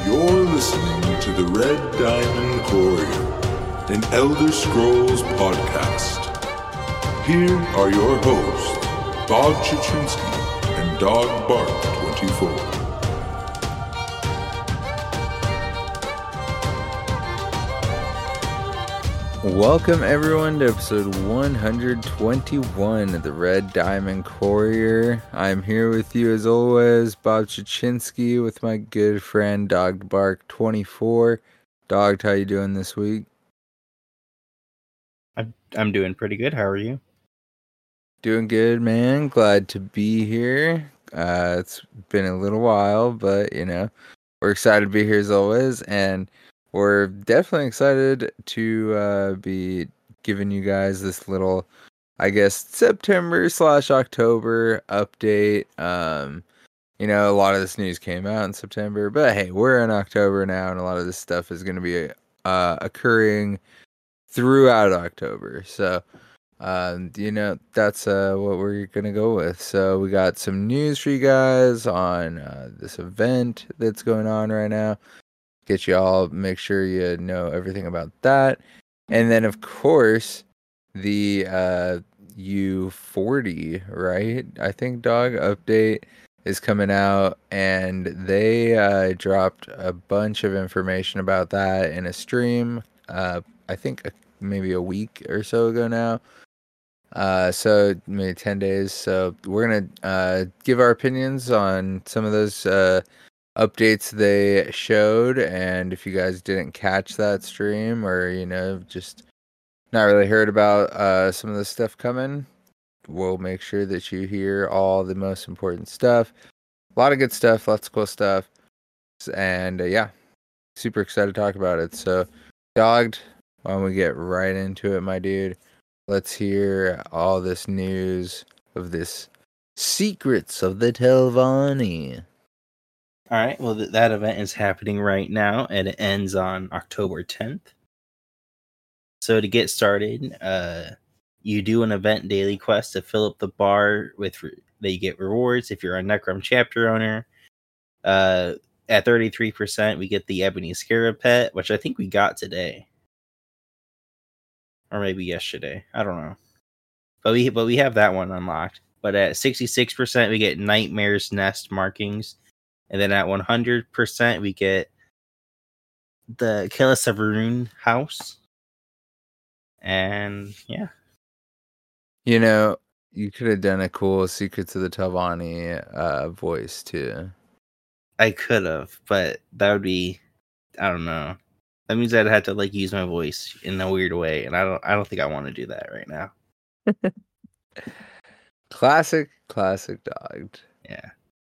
You're listening to the Red Diamond Courier, an Elder Scrolls podcast. Here are your hosts, Bob Chichinski and Dog Bark 24. Welcome everyone to episode 121 of the Red Diamond Courier. I'm here with you as always, Bob Chichinski, with my good friend Dog Bark 24. Dog, how you doing this week? I'm doing pretty good. How are you? Doing good, man. Glad to be here. It's been a little while, but we're excited to be here as always, and we're definitely excited to be giving you guys this little, I guess, September/October update. A lot of this news came out in September, but hey, we're in October now, and a lot of this stuff is going to be occurring throughout October. So, that's what we're going to go with. So we got some news for you guys on this event that's going on right now. Get you all, make sure you know everything about that. And then, of course, the U40, right? I think, Dog, update is coming out, and they dropped a bunch of information about that in a stream, I think maybe a week or so ago now. So maybe 10 days. So we're going to give our opinions on some of those updates they showed, and if you guys didn't catch that stream, or just not really heard about some of the stuff coming, we'll make sure that you hear all the most important stuff. A lot of good stuff, lots of cool stuff, and super excited to talk about it. So, Dogged, why don't we get right into it, my dude? Let's hear all this news of this Secrets of the Telvanni. All right. Well, that event is happening right now, and it ends on October 10th. So to get started, you do an event daily quest to fill up the bar with that you get rewards if you're a Necrom chapter owner. At 33%, we get the Ebony Scarab pet, which I think we got today, or maybe yesterday. I don't know, but we have that one unlocked. But at 66%, we get Nightmare's Nest markings. And then at 100%, we get the Kelasavarun house. And yeah. You could have done a cool Secrets of the Telvanni voice too. I could have, but that would be, I don't know. That means I'd have to use my voice in a weird way, and I don't think I want to do that right now. Classic Dogged. Yeah.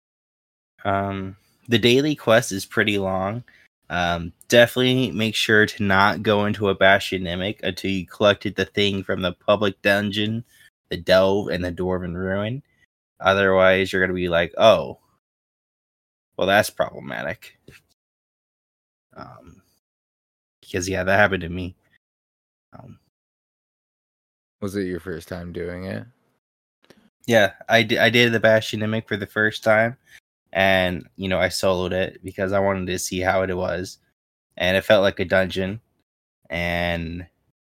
The daily quest is pretty long. Definitely make sure to not go into a Bastionimic until you collected the thing from the public dungeon, the Delve, and the Dwarven Ruin. Otherwise, you're going to be like, oh, well, that's problematic. Because, that happened to me. Was it your first time doing it? Yeah, I did the Bastionimic for the first time. And, I soloed it because I wanted to see how it was. And it felt like a dungeon. And...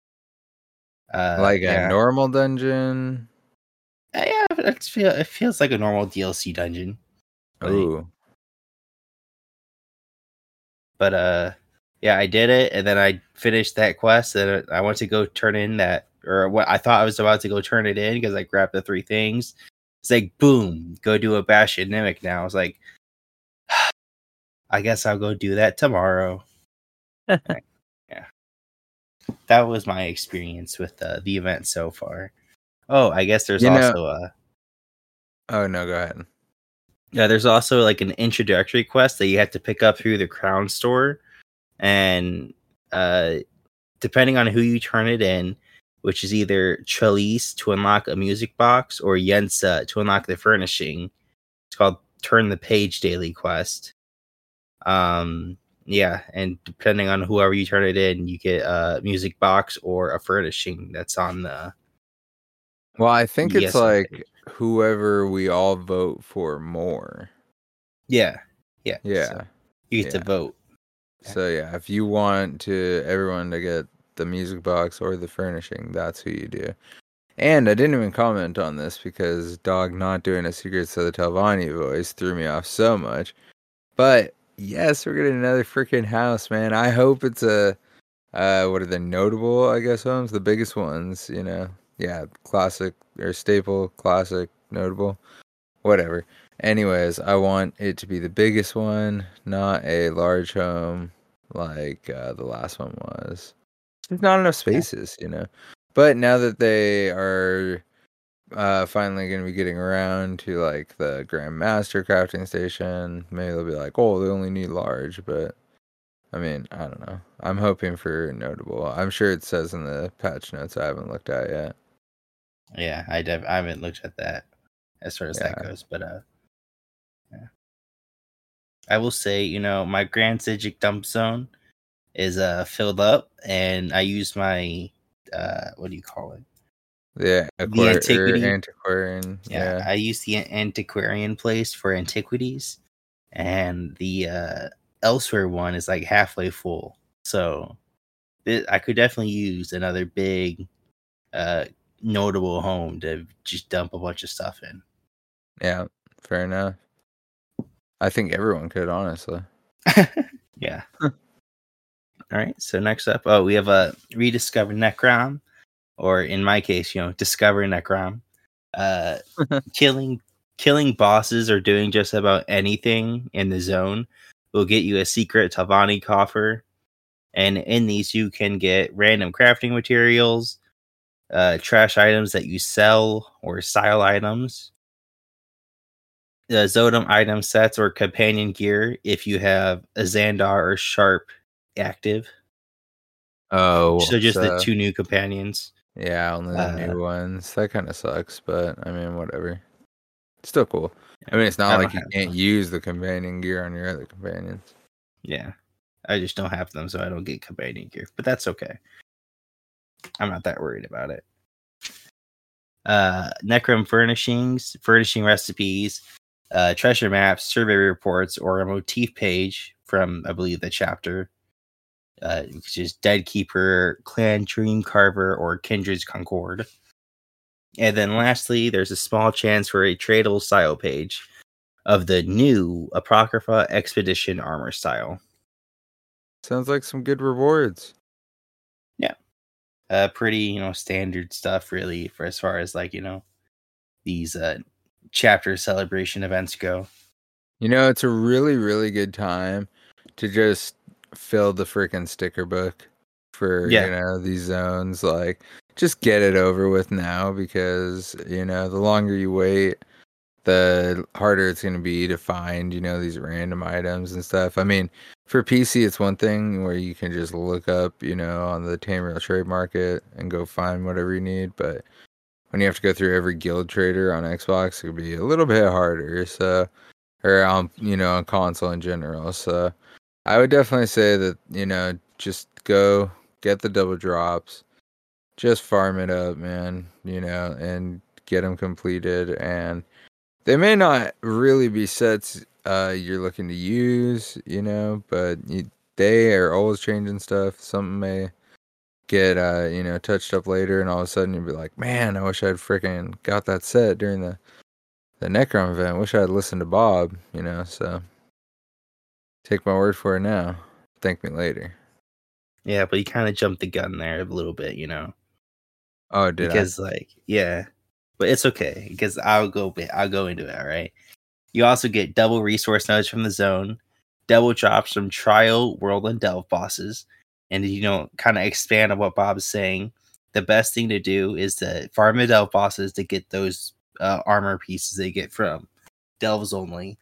a normal dungeon? Yeah, it feels like a normal DLC dungeon. Ooh. But, I did it. And then I finished that quest. And I went to go turn in that... Or what I thought I was about to go turn it in because I grabbed the 3 things. It's like, boom, go do a Bastionimic now. I was like, I guess I'll go do that tomorrow. Yeah. That was my experience with the event so far. Oh, I guess there's also a... Oh, no, go ahead. Yeah, there's also an introductory quest that you have to pick up through the Crown Store. And depending on who you turn it in, which is either Chalice to unlock a music box or Yensa to unlock the furnishing. It's called Turn the Page Daily Quest. And depending on whoever you turn it in, you get a music box or a furnishing that's on the... Well, I think it's page. Whoever we all vote for more. Yeah. Yeah. So you get to vote. So yeah, if you want to everyone to get the music box or the furnishing, that's who you do. And I didn't even comment on this because Dog not doing a Secrets of the Telvanni voice threw me off so much. But yes, we're getting another freaking house, man. I hope it's a what are the notable, I guess, homes? The biggest ones, you know. Yeah, classic or staple, classic, notable, whatever. Anyways, I want it to be the biggest one, not a large home like the last one was. There's not enough spaces, you know. But now that they are finally going to be getting around to like the Grandmaster crafting station, maybe they'll be like, oh, they only need large. But I mean, I don't know. I'm hoping for notable. I'm sure it says in the patch notes I haven't looked at yet. Yeah, I haven't looked at that as far as that Yeah. goes, but yeah. I will say, you know, my Grand Sigic dump zone is filled up, and I use my what do you call it? The The antiquity. antiquarian. Yeah, Yeah. I use the antiquarian place for antiquities, and the elsewhere one is like halfway full. So I could definitely use another big, notable home to just dump a bunch of stuff in. Yeah. Fair enough. I think everyone could, honestly. Yeah. All right. So next up, we have a rediscover Necrom, or in my case, you know, discover Necrom. Killing bosses or doing just about anything in the zone will get you a secret Telvanni coffer, and in these you can get random crafting materials, trash items that you sell, or style items, Zodom item sets or companion gear if you have a Xandar or Sharp active. Oh, So just the so 2 new companions. yeah, only the Uh, new ones. That kind of sucks, but I mean, whatever. It's still cool. I yeah, mean, it's not I don't like you have can't them. use the companion gear on your other companions. Yeah, I just don't have them, so I don't get companion gear. But that's okay. I'm not that worried about it. Necrom furnishings, furnishing recipes, treasure maps, survey reports, or a motif page from, I believe, the chapter, which is Dead Keeper, Clan Dream Carver, or Kindred's Concord. And then lastly, there's a small chance for a tradable style page of the new Apocrypha Expedition armor style. Sounds like some good rewards. Yeah. Pretty, you know, standard stuff really for as far as like, you know, these chapter celebration events go. You know, it's a really, really good time to just fill the freaking sticker book for, you Yeah. know, these zones. Like, just get it over with now because, you know, the longer you wait, the harder it's going to be to find, you know, these random items and stuff. I mean, for PC, it's one thing where you can just look up, you know, on the Tamriel trade market and go find whatever you need. But when you have to go through every guild trader on Xbox, it could be a little bit harder. So, or on, you know, on console in general. So I would definitely say that, you know, just go get the double drops, just farm it up, man, you know, and get them completed. And they may not really be sets you're looking to use, you know, but they are always changing stuff. Something may get, you know, touched up later, and all of a sudden you'll be like, man, I wish I'd freaking got that set during the Necrom event. Wish I'd listened to Bob, you know, so take my word for it now. Thank me later. Yeah, but you kind of jumped the gun there a little bit, you know. Oh, did I? Because like, yeah. But it's okay because I'll go into it, all right. You also get double resource nodes from the zone, double drops from trial, world, and delve bosses. And you know, kind of expand on what Bob's saying. The best thing to do is to farm the delve bosses to get those armor pieces they get from delves only.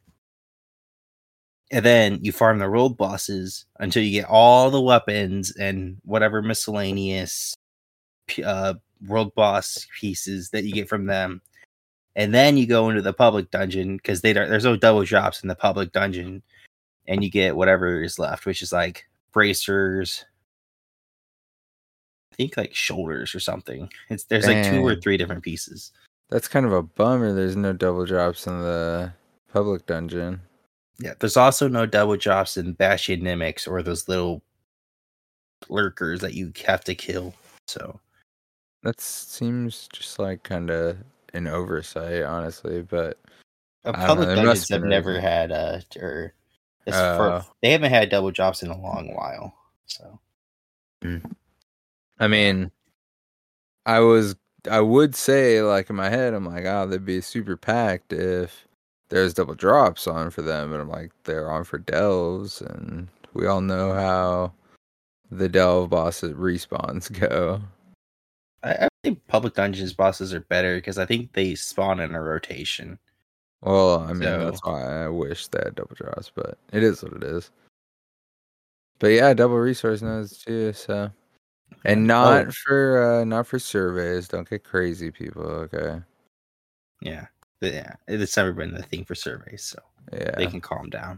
And then you farm the world bosses until you get all the weapons and whatever miscellaneous world boss pieces that you get from them. And then you go into the public dungeon because there's no double drops in the public dungeon, and you get whatever is left, which is like bracers, I think like shoulders or something. There's like 2 or 3 different pieces. That's kind of a bummer. There's no double drops in the public dungeon. Yeah, there's also no double drops in Bastionimics or those little lurkers that you have to kill. So That seems just like kind of an oversight, honestly. But I don't know. public There must dungeons have have been a never reason. had they haven't had double drops in a long while. So I mean, I would say, like, in my head, I'm like, oh, they'd be super packed if there's double drops on for them. And I'm like, they're on for delves, and we all know how the delve bosses respawns go. I think public dungeons bosses are better because I think they spawn in a rotation. Well, I mean, So- that's why I wish they had double drops, but it is what it is. But yeah, double resource nodes too, so. And not for surveys. Don't get crazy, people, okay? Yeah. It's never been the thing for surveys, so Yeah. they can calm down.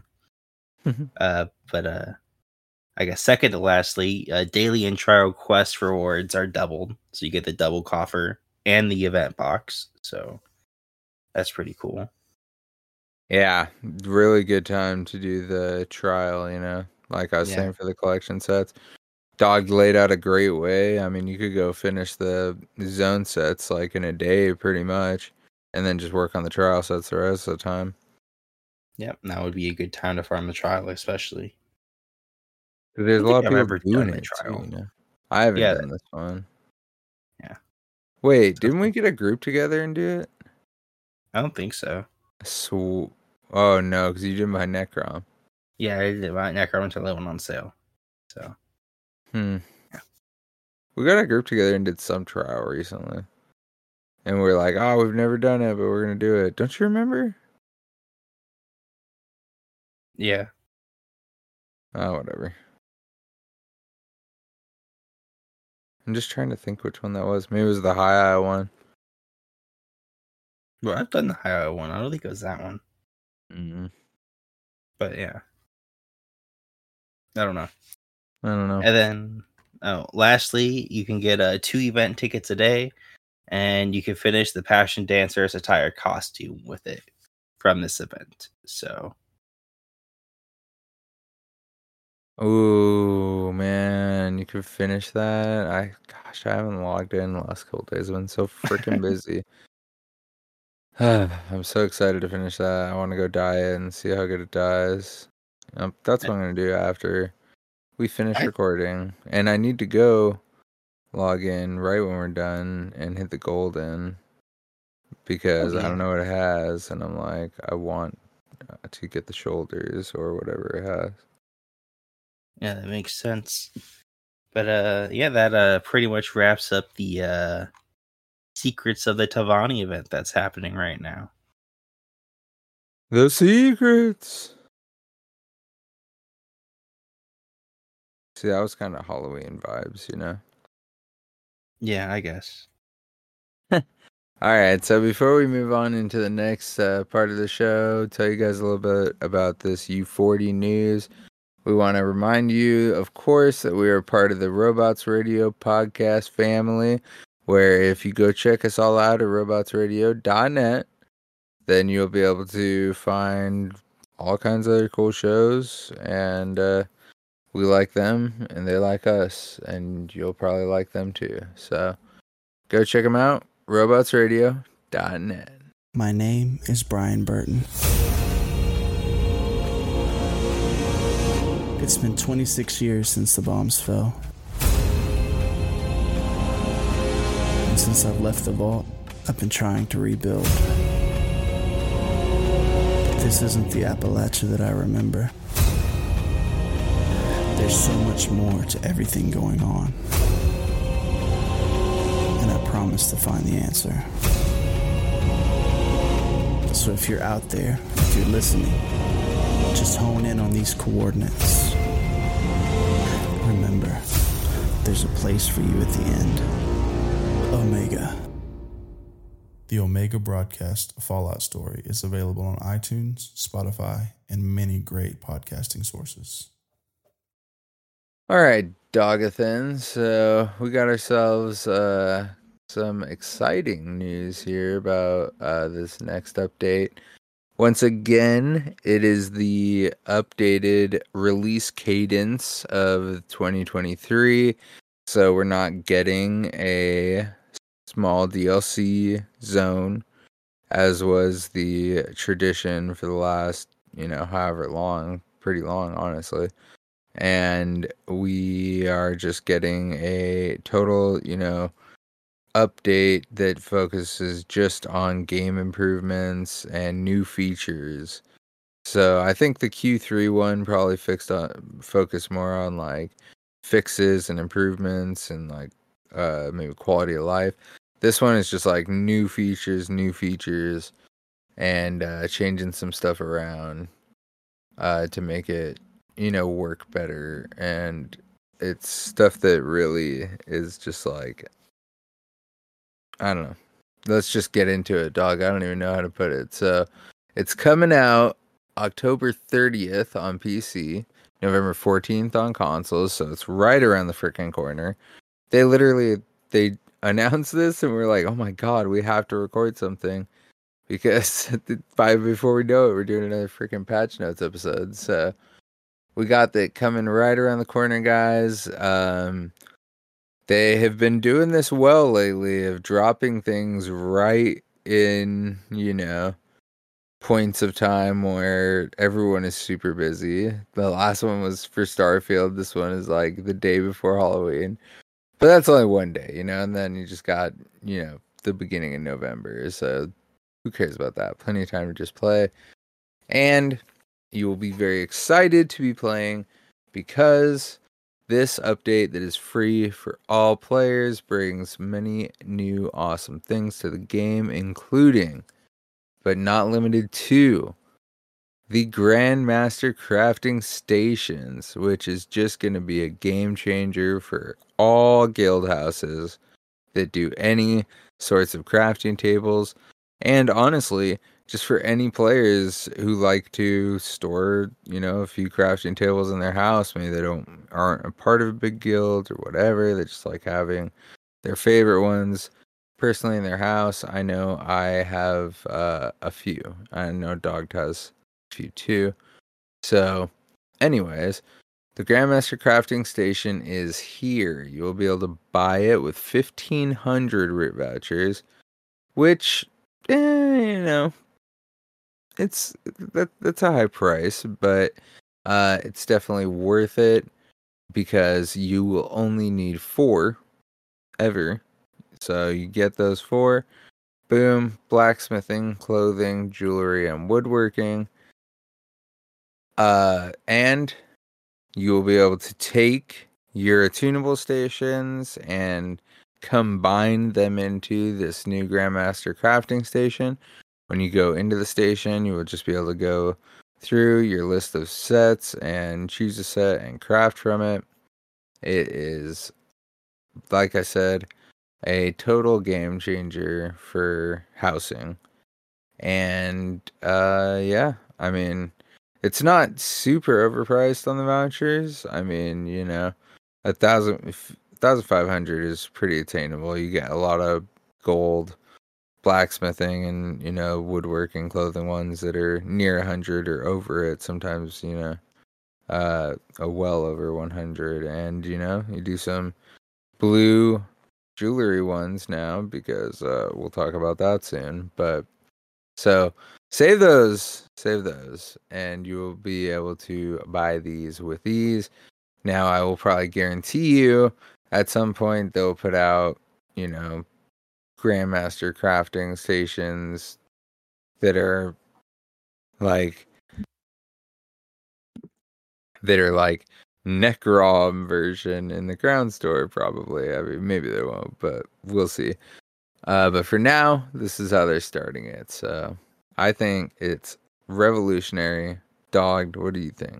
But I guess second to lastly, daily and trial quest rewards are doubled, so you get the double coffer and the event box. So that's pretty cool. Yeah, really good time to do the trial, you know? Like I was saying for the collection sets. Dog laid out a great way. I mean, you could go finish the zone sets like in a day pretty much, and then just work on the trial sets the rest of the time. Yep, that would be a good time to farm the trial, especially. There's a lot of I've people ever doing done a it trial. too, you know? I haven't done this one. Yeah. Wait, didn't we get a group together and do it? I don't think so. Oh no, because you didn't buy Necrom. Yeah, I did buy Necrom until it went on sale. So. Yeah. We got a group together and did some trial recently. And we're like, oh, we've never done it, but we're going to do it. Don't you remember? Yeah. Oh, whatever. I'm just trying to think which one that was. Maybe it was the High Eye one. Well, I've done the High Eye one. I don't think it was that one. Mm-hmm. But yeah. I don't know. And then, lastly, you can get 2 event tickets a day, and you can finish the Passion Dancer's attire costume with it from this event. So. Oh man, you could finish that. I haven't logged in the last couple days. I've been so freaking busy. I'm so excited to finish that. I want to go dye it and see how good it dies. That's what I'm gonna do after we finish recording. And I need to go log in right when we're done and hit the golden because I don't know what it has, and I'm like, I want to get the shoulders or whatever it has. Yeah, that makes sense. But that pretty much wraps up the secrets of the Tavani event that's happening right now. The secrets. See, that was kind of Halloween vibes, you know? Yeah, I guess. All right, so before we move on into the next part of the show, tell you guys a little bit about this U40 news. We want to remind you, of course, that we are part of the Robots Radio podcast family, where if you go check us all out at robotsradio.net, then you'll be able to find all kinds of other cool shows, and we like them, and they like us, and you'll probably like them too. So go check them out, robotsradio.net. My name is Brian Burton. It's been 26 years since the bombs fell. And since I've left the vault, I've been trying to rebuild. But this isn't the Appalachia that I remember. There's so much more to everything going on. And I promise to find the answer. So if you're out there, if you're listening, just hone in on these coordinates. Remember, there's a place for you at the end. Omega. The Omega Broadcast Fallout Story is available on iTunes, Spotify, and many great podcasting sources. All right, Dogathon. So we got ourselves some exciting news here about this next update. Once again, it is the updated release cadence of 2023. So we're not getting a small DLC zone as was the tradition for the last, however long, pretty long, honestly. And we are just getting a total, update that focuses just on game improvements and new features. So I think the Q3 one probably focused more on like fixes and improvements and like maybe quality of life. This one is just like new features, and changing some stuff around to make it, work better. And it's stuff that really is just like, I don't know. Let's just get into it, dog. I don't even know how to put it. So it's coming out October 30th on PC, November 14th on consoles. So it's right around the freaking corner. They announced this and we're like, oh my God, we have to record something. Because before we know it, we're doing another freaking patch notes episode. So we got that coming right around the corner, guys. They have been doing this well lately of dropping things right in, points of time where everyone is super busy. The last one was for Starfield. This one is like the day before Halloween. But that's only one day, and then you just got, the beginning of November. So who cares about that? Plenty of time to just play. And you will be very excited to be playing because this update that is free for all players brings many new awesome things to the game, including, but not limited to, the Grandmaster Crafting Stations, which is just going to be a game changer for all guild houses that do any sorts of crafting tables. And honestly, just for any players who like to store, a few crafting tables in their house, maybe they aren't a part of a big guild or whatever, they just like having their favorite ones personally in their house. I know I have a few. I know Dog has a few too. So, anyways, the Grandmaster Crafting Station is here. You will be able to buy it with 1,500 RIT vouchers, which, that's a high price, but it's definitely worth it because you will only need 4 ever. So you get those 4. Boom, blacksmithing, clothing, jewelry, and woodworking. And you will be able to take your attunable stations and combine them into this new Grandmaster Crafting Station. When you go into the station, you will just be able to go through your list of sets and choose a set and craft from it. It is, like I said, a total game changer for housing. And yeah, I mean, it's not super overpriced on the vouchers. I mean, 1,500 is pretty attainable. You get a lot of gold, blacksmithing, and woodworking, clothing ones that are near 100 or over it. Sometimes a well over 100, and you do some blue jewelry ones now because we'll talk about that soon. But so save those, and you will be able to buy these with ease. Now, I will probably guarantee you at some point they'll put out, Grandmaster Crafting Stations that are like Necrom version in the Crown Store, probably. I mean, maybe they won't, but we'll see. But for now, this is how they're starting it. So I think it's revolutionary. Dogged, what do you think?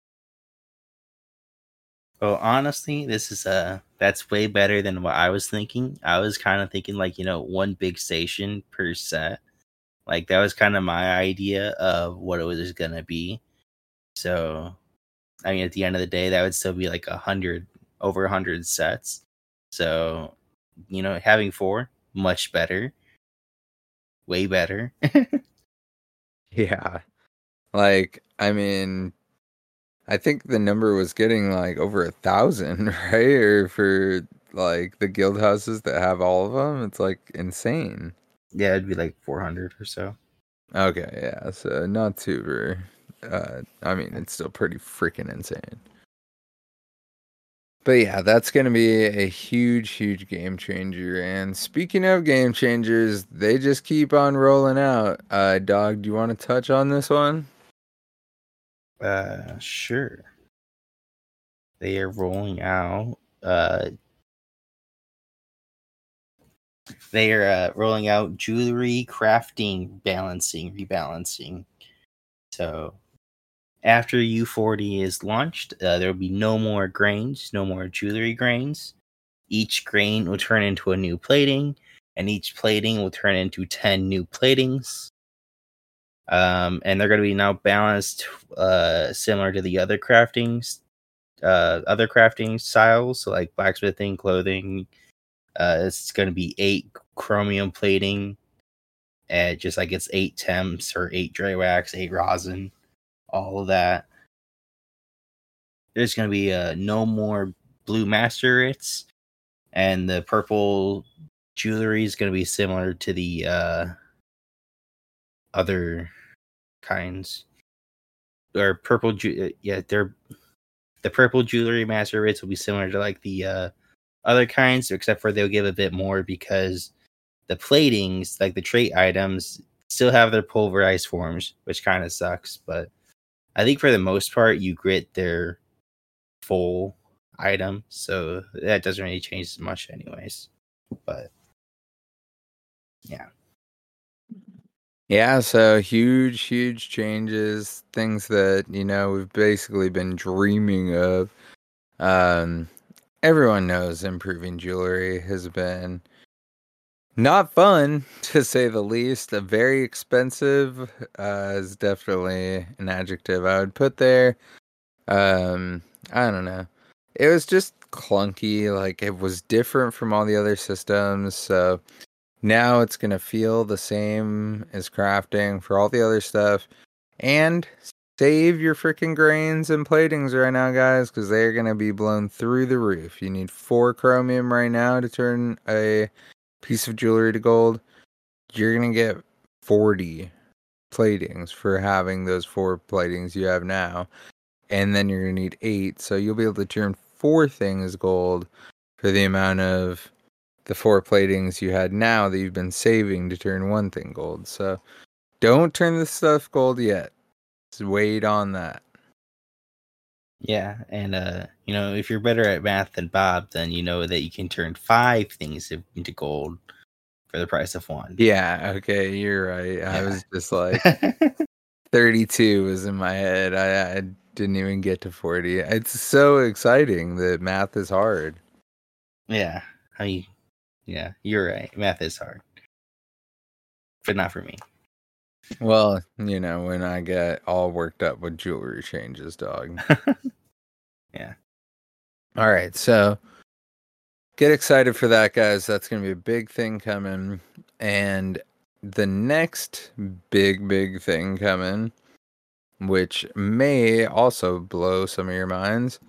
Well, honestly, this is that's way better than what I was thinking. I was kind of thinking like, one big station per set. Like that was kind of my idea of what it was gonna be. So, I mean, at the end of the day, that would still be like over 100 sets. So, having 4, much better, way better. Yeah. Like, I mean, I think the number was getting like over 1,000, right? Or for like the guild houses that have all of them, it's like insane. Yeah, it'd be like 400 or so. Okay, yeah, so not super. I mean, it's still pretty freaking insane. But yeah, that's going to be a huge, huge game changer. And speaking of game changers, they just keep on rolling out. Dog, do you want to touch on this one? Sure. They are rolling out. They are rolling out jewelry crafting rebalancing. So after U40 is launched, there will be no more grains, no more jewelry grains. Each grain will turn into a new plating, and each plating will turn into 10 new platings. And they're going to be now balanced, similar to the other crafting styles, so like blacksmithing, clothing. It's going to be 8 chromium plating, and just like it's 8 temps or 8 dry wax, 8 rosin, all of that. There's going to be no more blue macerates, and the purple jewelry is going to be similar to the other kinds. Or purple, the purple jewelry macerates will be similar to like the other kinds, except for they'll give a bit more because the platings, like the trait items, still have their pulverized forms, which kind of sucks. But I think for the most part, you grit their full item, so that doesn't really change much, anyways. But yeah. Yeah, so huge, huge changes, things that, we've basically been dreaming of. Everyone knows improving jewelry has been not fun, to say the least. Very expensive is definitely an adjective I would put there. I don't know. It was just clunky, like it was different from all the other systems, so now it's going to feel the same as crafting for all the other stuff. And save your freaking grains and platings right now, guys, because they're going to be blown through the roof. You need 4 chromium right now to turn a piece of jewelry to gold. You're going to get 40 platings for having those 4 platings you have now. And then you're going to need 8. So you'll be able to turn 4 things gold for the amount of the 4 platings you had now that you've been saving to turn 1 thing gold. So don't turn this stuff gold yet. Just wait on that. Yeah, and if you're better at math than Bob, then you know that you can turn 5 things into gold for the price of 1. Yeah, okay, you're right. Yeah. I was just like 32 was in my head. I didn't even get to 40. It's so exciting that math is hard. Yeah, yeah, you're right. Math is hard, but not for me. Well, when I get all worked up with jewelry changes, dog. Yeah. All right, so get excited for that, guys. That's going to be a big thing coming. And the next big thing coming, which may also blow some of your minds,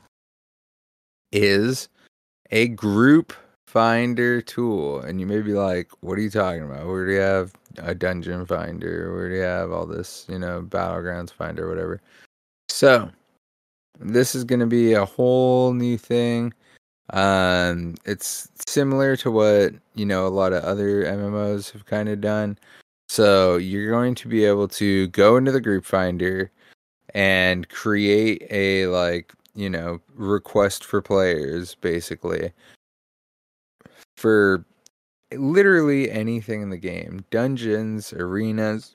is a group finder tool. And you may be like, what are you talking about? Where do you have a dungeon finder? Where do you have all this, battlegrounds finder, whatever? So this is going to be a whole new thing. It's similar to what, a lot of other MMOs have kind of done. So you're going to be able to go into the group finder and create a request for players, basically, for literally anything in the game. Dungeons, arenas,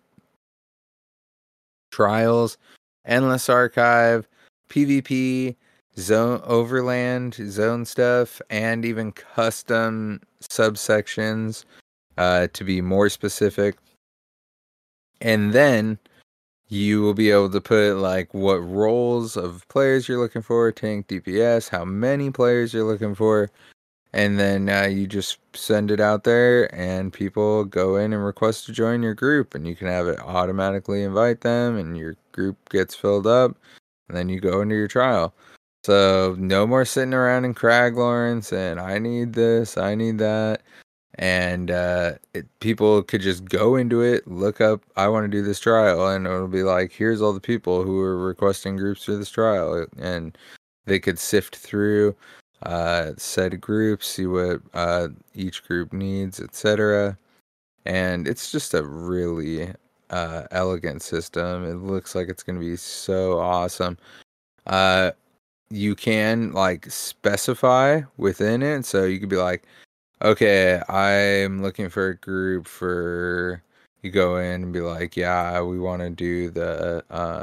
trials, endless archive, PvP, zone overland, zone stuff, and even custom subsections to be more specific. And then you will be able to put what roles of players you're looking for, tank, DPS, how many players you're looking for, And then you just send it out there, and people go in and request to join your group, and you can have it automatically invite them, and your group gets filled up, and then you go into your trial. So no more sitting around in Craglorn saying, I need this, I need that. And people could just go into it, look up, I want to do this trial, and it'll be like, here's all the people who are requesting groups for this trial. And they could sift through said groups, see what each group needs, etc. And it's just a really elegant system. It looks like it's going to be so awesome. You can like specify within it, so you could be like, okay, I'm looking for a group for, you go in and be like, yeah, we want to do the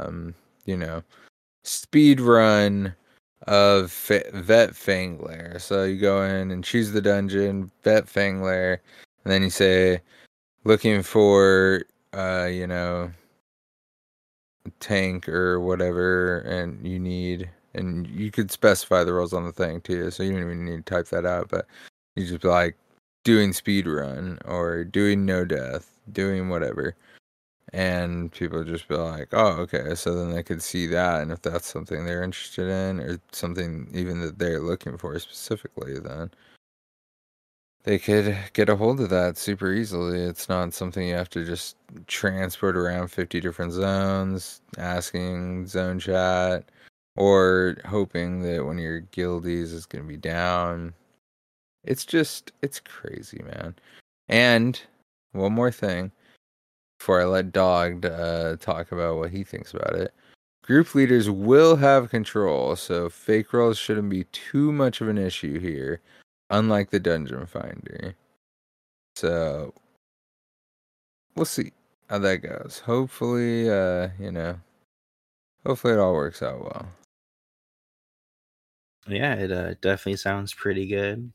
speed run of Vet Fangler. So you go in and choose the dungeon, Vet Fangler, and then you say, looking for, tank or whatever, and you need, and you could specify the roles on the thing too, so you don't even need to type that out, but you just be like, doing speed run or doing no death, doing whatever. And people just be like, oh, okay. So then they could see that. And if that's something they're interested in, or something even that they're looking for specifically, then they could get a hold of that super easily. It's not something you have to just transport around 50 different zones, asking zone chat, or hoping that one of your guildies is going to be down. It's crazy, man. And one more thing before I let Dog talk about what he thinks about it. Group leaders will have control, so fake rolls shouldn't be too much of an issue here, unlike the Dungeon Finder. So we'll see how that goes. Hopefully, hopefully it all works out well. Yeah, it definitely sounds pretty good.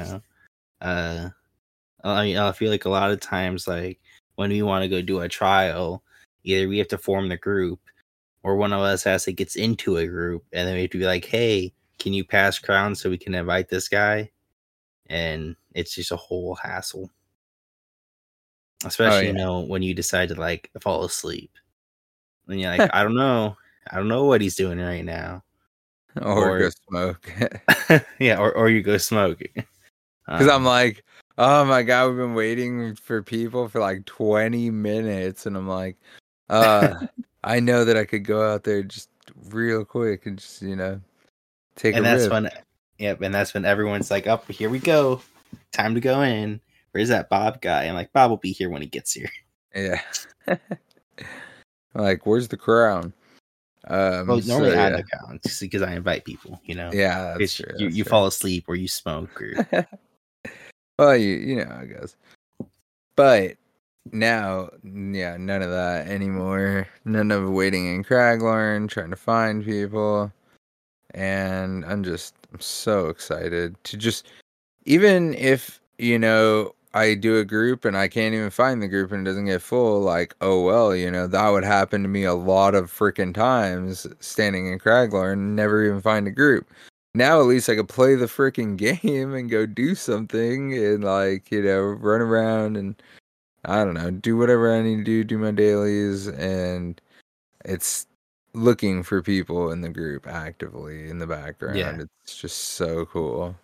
I feel like a lot of times, like when we want to go do a trial, either we have to form the group, or one of us has to get into a group, and then we have to be like, "Hey, can you pass crown so we can invite this guy?" And it's just a whole hassle, especially when you decide to like fall asleep, and you're like, I don't know what he's doing right now, or go smoke. Yeah, or you go smoke. Because I'm like, oh my god, we've been waiting for people for like 20 minutes, and I'm like, I know that I could go out there just real quick and just, take and a that's rip. And that's when everyone's like, "Up, here we go, time to go in." Where's that Bob guy? I'm like, Bob will be here when he gets here. Yeah. Like, where's the crown? Well, normally I have the crown because I invite people. Yeah, that's true. You fall asleep or you smoke or. Well, you know, I guess. But now, yeah, none of that anymore. None of waiting in Craglorn, trying to find people. And I'm so excited to just, even if, I do a group and I can't even find the group and it doesn't get full, like, oh, well, that would happen to me a lot of freaking times standing in Craglorn and never even find a group. Now at least I could play the freaking game and go do something and, like, run around and, I don't know, do whatever I need to do my dailies. And it's looking for people in the group actively in the background. Yeah. It's just so cool.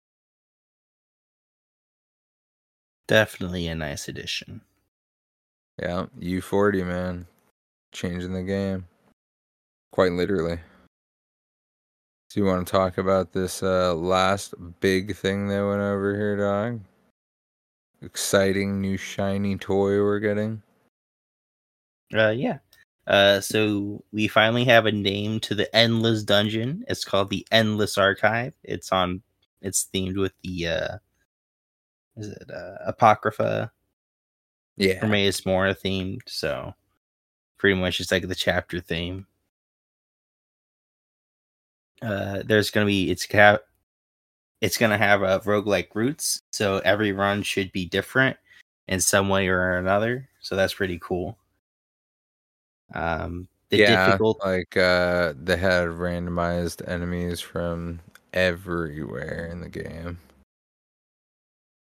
Definitely a nice addition. Yeah, U40, man. Changing the game. Quite literally. Do you want to talk about this last big thing that went over here, Dog? Exciting new shiny toy we're getting? Yeah. So we finally have a name to the Endless Dungeon. It's called the Endless Archive. It's themed with the Apocrypha? Yeah. Hermaeus Mora themed, so pretty much it's like the chapter theme. There's gonna be it's gonna have a roguelike roots, so every run should be different in some way or another. So that's pretty cool. They had randomized enemies from everywhere in the game.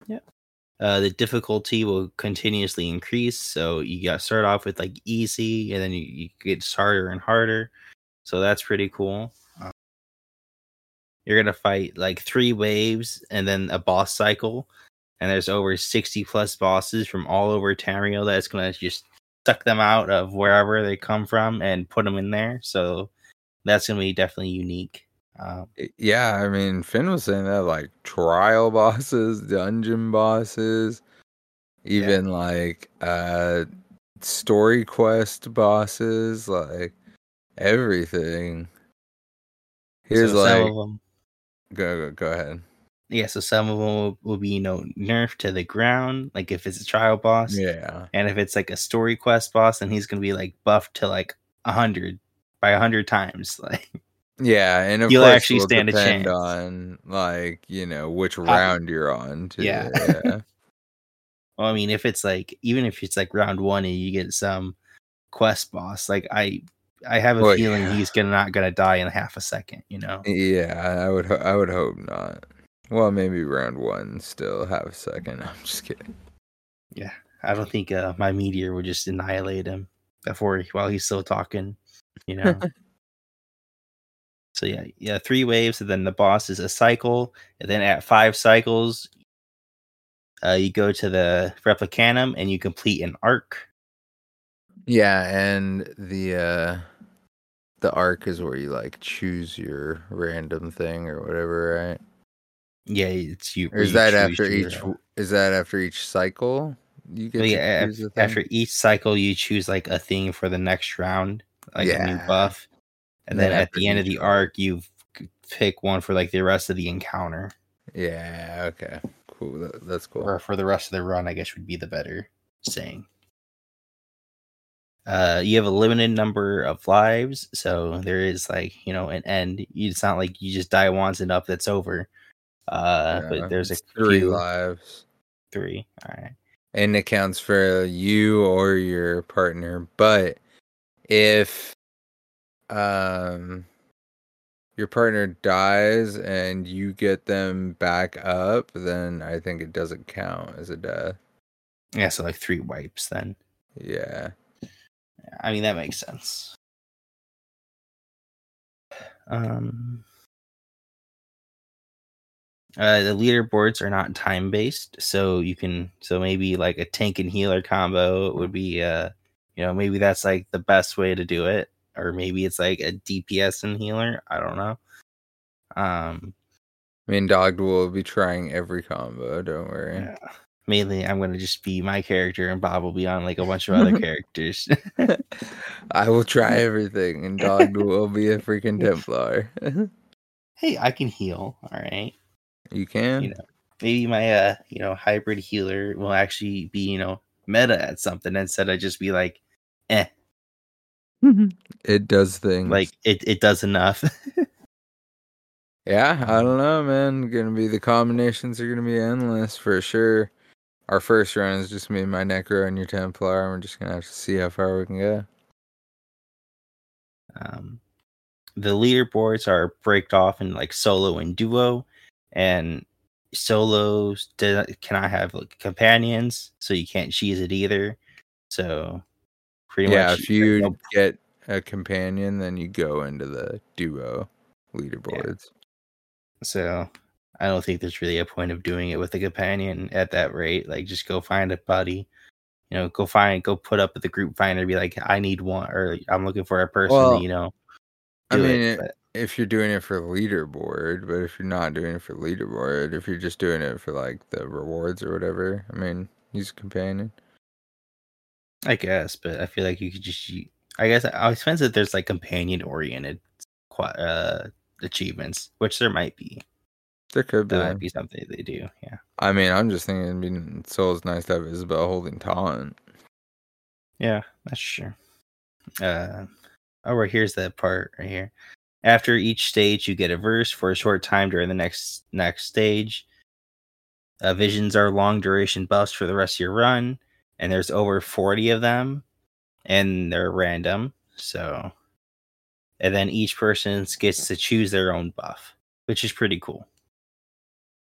The difficulty will continuously increase, so you got to start off with like easy, and then you get harder and harder. So that's pretty cool. You're gonna fight like 3 waves and then a boss cycle, and there's over 60 plus bosses from all over Tamriel that's gonna just suck them out of wherever they come from and put them in there. So that's gonna be definitely unique. Yeah, I mean, Finn was saying that like trial bosses, dungeon bosses, even like story quest bosses, like everything. Here's so some like of them, go ahead. yeah. So some of them will be nerfed to the ground, like if it's a trial boss, Yeah. and if it's like a story quest boss, then he's gonna be like buffed to like 100 by 100 times, like. Yeah, and of You'll course actually it'll stand a depend chance. on like, which round you're on too. Yeah. Yeah. Well, I mean, if it's like, even if it's like round 1 and you get some quest boss, like I have a Well, feeling yeah. he's not gonna die in half a second, Yeah, I would hope not. Well, maybe round 1 still have a second. I'm just kidding. Yeah, I don't think my meteor would just annihilate him while he's still talking, So yeah, 3 waves, and then the boss is a cycle, and then at 5 cycles, you go to the Replicanum and you complete an arc. Yeah, and the arc is where you like choose your random thing or whatever, right? Yeah, it's you. Or is that after each cycle? You get to choose the thing? After each cycle, you choose like a thing for the next round, like a new buff, and then at the end of the arc, you pick one for like the rest of the encounter. Yeah. Okay. Cool. That's cool. Or for the rest of the run, I guess would be the better saying. You have a limited number of lives, so there is like an end. It's not like you just die once and up, that's over. But there's a 3 few lives. 3. All right. And it counts for you or your partner. But if your partner dies and you get them back up, then I think it doesn't count as a death. Yeah, so like 3 wipes then. Yeah. I mean, that makes sense. The leaderboards are not time based, so maybe like a tank and healer combo would be maybe that's like the best way to do it, or maybe it's like a DPS and healer. I don't know. I mean, Dog will be trying every combo. Don't worry. Yeah. Mainly, I'm gonna just be my character, and Bob will be on like a bunch of other characters. I will try everything, and Dog will be a freaking Templar. Hey, I can heal. All right. You can. Maybe my hybrid healer will actually be meta at something instead of just be like, eh. It does things. Like it does enough. Yeah, I don't know, man. The combinations are gonna be endless for sure. Our first round is just me and my Necro and your Templar, and we're just gonna have to see how far we can go. The leaderboards are breaked off in like solo and duo, and solos cannot have like companions, so you can't cheese it either. So pretty much, if you get a companion, then you go into the duo leaderboards. Yeah. So I don't think there's really a point of doing it with a companion at that rate. Like, just go find a buddy. Go put up at the group finder, be like, I need one, or I'm looking for a person. Well, if you're doing it for leaderboard, but if you're not doing it for leaderboard, if you're just doing it for like the rewards or whatever, I mean, he's a companion. I guess, but I feel like you could just. I guess I depends that there's like companion oriented achievements, which there might be. There could be. That might be something they do. Yeah. I mean, I'm just thinking it's always nice to have Isabel holding taunt. Yeah, that's true. Right, here's that part right here. After each stage, you get a verse for a short time during the next stage. Visions are long duration buffs for the rest of your run, and there's over 40 of them, and they're random. So, and then each person gets to choose their own buff, which is pretty cool.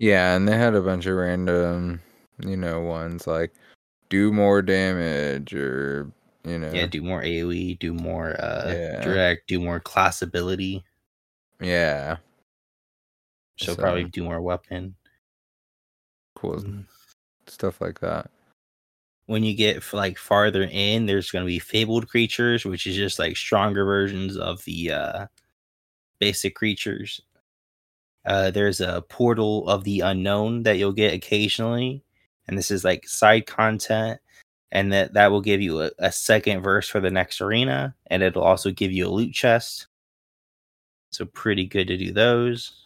Yeah, and they had a bunch of random, ones like do more damage or, Yeah, do more AoE, do more Yeah. direct, do more class ability. yeah, So So- probably do more weapon. cool Mm. stuff like that. When you get like farther in, there's going to be fabled creatures, which is just like stronger versions of the basic creatures. There's a portal of the unknown that you'll get occasionally, and this is like side content, and that will give you a second verse for the next arena, and it'll also give you a loot chest. So pretty good to do those.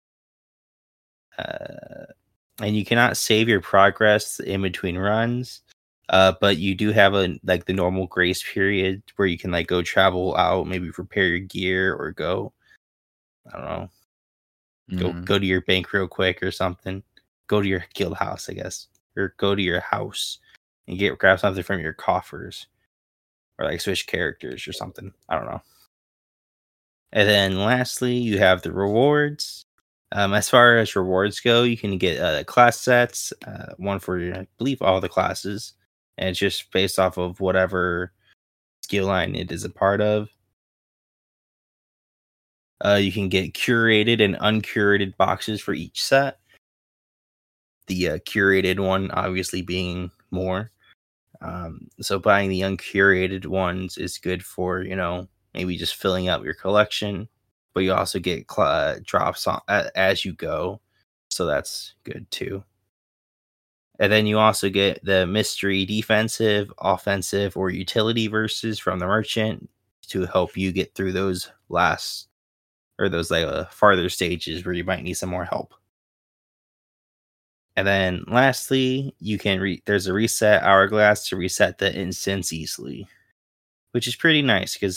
And you cannot save your progress in between runs, but you do have the normal grace period where you can like go travel out, maybe prepare your gear or go, I don't know, go to your bank real quick or something. Go to your guild house, I guess, or go to your house and grab something from your coffers, or like switch characters or something. I don't know. And then lastly, you have the rewards. As far as rewards go, you can get class sets, one for I believe all the classes, and it's just based off of whatever skill line it is a part of. You can get curated and uncurated boxes for each set. The curated one obviously being more. So buying the uncurated ones is good for, maybe just filling out your collection, but you also get drops on as you go. So that's good too. And then you also get the mystery defensive, offensive, or utility verses from the merchant to help you get through those farther stages where you might need some more help. And then lastly, you can there's a reset hourglass to reset the instance easily, which is pretty nice because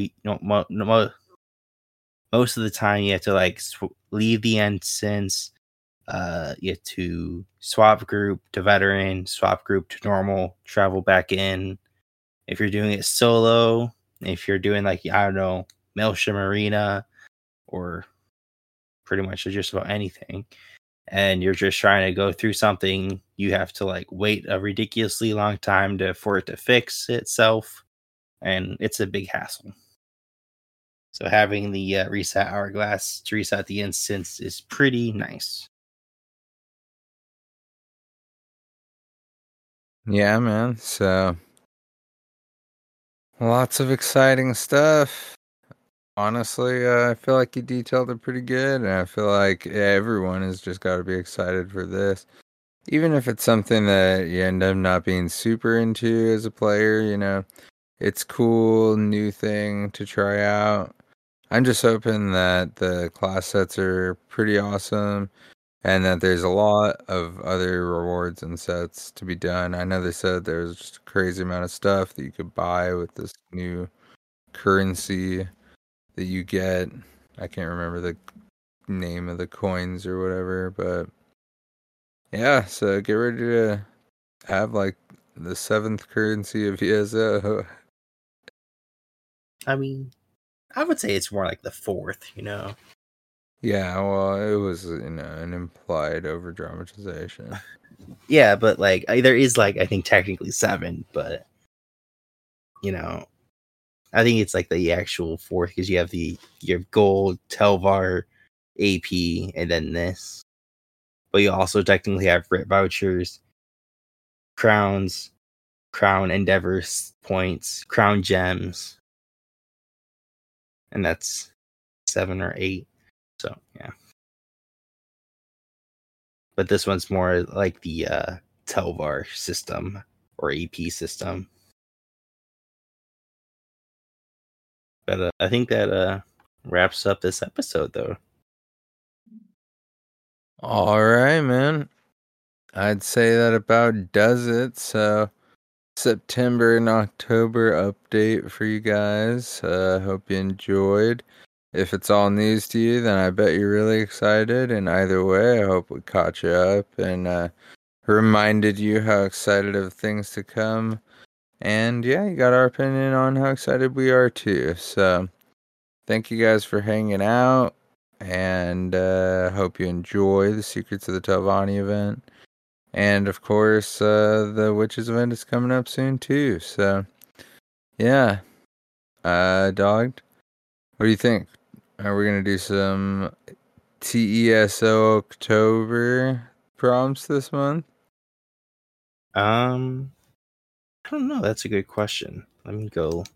most of the time you have to leave the instance. You have to swap group to veteran, swap group to normal, travel back in. If you're doing it solo, if you're doing Maelstrom Arena, or pretty much just about anything, and you're just trying to go through something, you have to wait a ridiculously long time for it to fix itself, and it's a big hassle. So having the reset hourglass to reset the instance is pretty nice. Yeah, man. So lots of exciting stuff. Honestly, I feel like you detailed it pretty good, and I feel like everyone has just got to be excited for this. Even if it's something that you end up not being super into as a player, it's cool, new thing to try out. I'm just hoping that the class sets are pretty awesome, and that there's a lot of other rewards and sets to be done. I know they said there's just a crazy amount of stuff that you could buy with this new currency that you get. I can't remember the name of the coins or whatever, but yeah, so get ready to have the 7th currency of ESO. I mean, I would say it's more like the 4th, Yeah, well, it was an implied over dramatization. Yeah, but there is I think technically 7, but I think it's the actual 4th because you have gold, Telvar, AP, and then this. But you also technically have RIP vouchers, crowns, crown endeavors points, crown gems, and that's 7 or 8. So yeah. But this one's more like the Telvar system or AP system. But I think that wraps up this episode, though. All right, man. I'd say that about does it. So, September and October update for you guys. Hope you enjoyed. If it's all news to you, then I bet you're really excited. And either way, I hope we caught you up and reminded you how excited of things to come. And yeah, you got our opinion on how excited we are too. So, thank you guys for hanging out. and hope you enjoy the Secrets of the Telvanni event. And of course, the Witches event is coming up soon too. So, yeah. Dog, what do you think? Are we gonna do some TESO October prompts this month? I don't know. That's a good question. Let me go.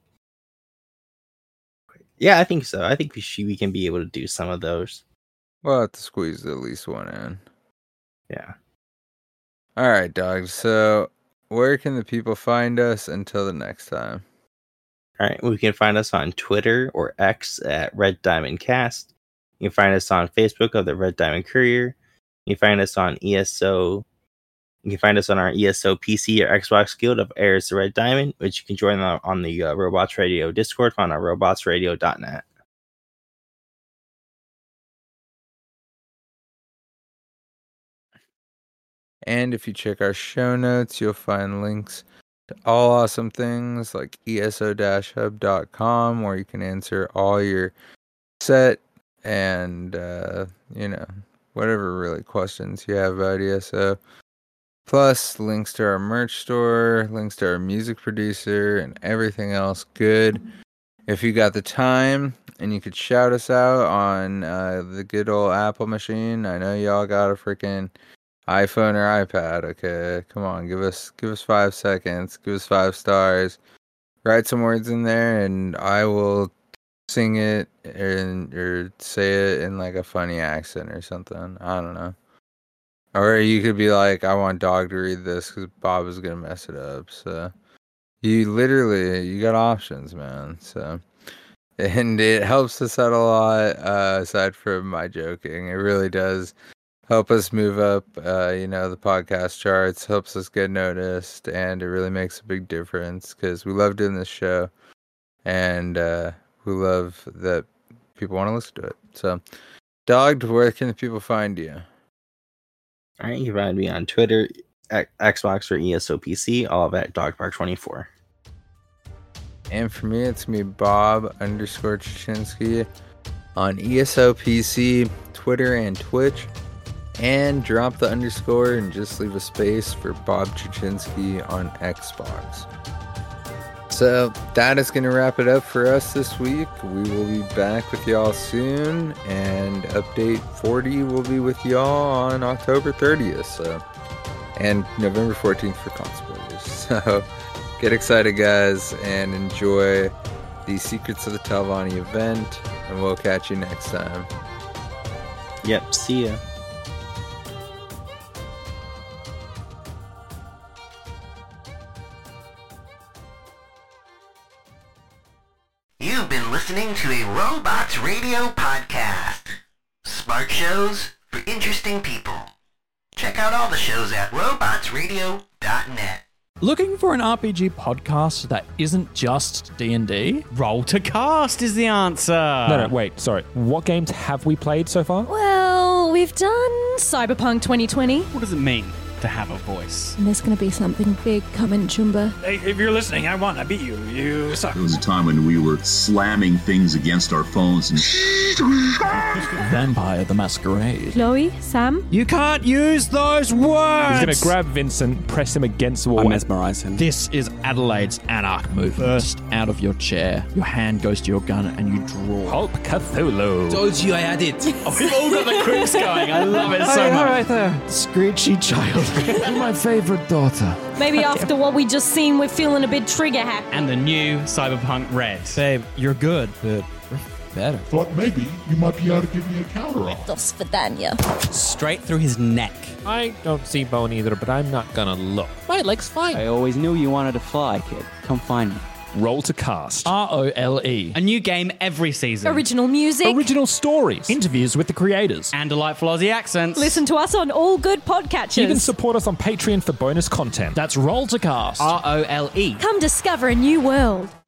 Yeah, I think so. I think we can be able to do some of those. We'll have to squeeze at least one in. Yeah. All right, dog. So, where can the people find us until the next time? All right. We can find us on Twitter or X at Red Diamond Cast. You can find us on Facebook of the Red Diamond Courier. You can find us on ESO. You can find us on our ESO PC or Xbox Guild of Heirs to Red Diamond, which you can join on the Robots Radio Discord on our robotsradio.net. And if you check our show notes, you'll find links to all awesome things like eso-hub.com, where you can answer all your set and, whatever really questions you have about ESO. Plus, links to our merch store, links to our music producer, and everything else good. If you got the time and you could shout us out on the good old Apple machine, I know y'all got a freaking iPhone or iPad. Okay, come on, give us 5 seconds, give us 5 stars, write some words in there, and I will sing it or say it in like a funny accent or something. I don't know. Or you could be like, I want Dog to read this because Bob is gonna mess it up. So you got options, man. So, and it helps us out a lot. Aside from my joking, it really does help us move up, the podcast charts, helps us get noticed, and it really makes a big difference because we love doing this show, and we love that people want to listen to it. So, Dog, where can the people find you? All right, you can find me on Twitter, Xbox, or ESO PC, all of at DogPark24. And for me, it's me, Bob_Chachinsky, on ESO PC, Twitter, and Twitch. And drop the underscore and just leave a space for Bob Chachinsky on Xbox. So that is going to wrap it up for us this week. We will be back with y'all soon, and update 40 will be with y'all on October 30th. And November 14th for cosplayers. So get excited, guys, and enjoy the Secrets of the Telvanni event, and we'll catch you next time. Yep, see ya. You've been listening to a Robots Radio podcast. Smart shows for interesting people. Check out all the shows at robotsradio.net. Looking for an RPG podcast that isn't just D&D? Roll to Cast is the answer. No, wait, sorry. What games have we played so far? Well, we've done Cyberpunk 2020. What does it mean to have a voice? And there's going to be something big coming, Chumba. Hey, if you're listening, I won. I beat you. You suck. There was a time when we were slamming things against our phones and Vampire the Masquerade. Chloe, Sam? You can't use those words! He's going to grab Vincent, press him against the wall. I mesmerize him. This is Adelaide's Anarch move. Burst out of your chair. Your hand goes to your gun and you draw. Hulk Cthulhu. Told you I had it. Oh, we've all got the quips going. I love it so much. Right there. Screechy child. My favorite daughter. Maybe after what we just seen, we're feeling a bit trigger happy. And the new Cyberpunk Red. Babe, you're good, but better. Thought maybe you might be able to give me a counter offer. Dos Vidania. Straight through his neck. I don't see bone either, but I'm not gonna look. My leg's fine. I always knew you wanted to fly, kid. Come find me. Roll to Cast. ROLE. A new game every season. Original music. Original stories. Interviews with the creators. And delightful Aussie accents. Listen to us on all good podcatchers. You can support us on Patreon for bonus content. That's Roll to Cast. ROLE. Come discover a new world.